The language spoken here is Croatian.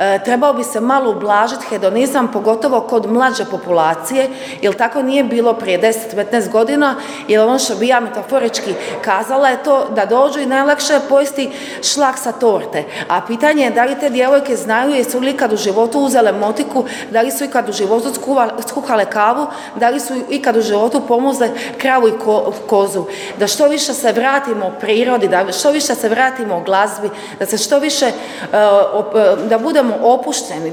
trebao bi se malo ublažiti hedonizam, pogotovo kod mlađe populacije, jer tako nije bilo prije 10-15 godina, jer ono što bi ja metaforički kazala je to da dođu i najlakše je pojesti šlag sa torte. A pitanje je da li te djevojke znaju jesu li ikad u životu uzele motiku, da li su ikad u životu skuhale kavu, da li su ikad u životu pomuzle kravu i kozu. Da što više se vratimo prirodi, da što više se vratimo glazbi, da se što više, da budemo opušteni,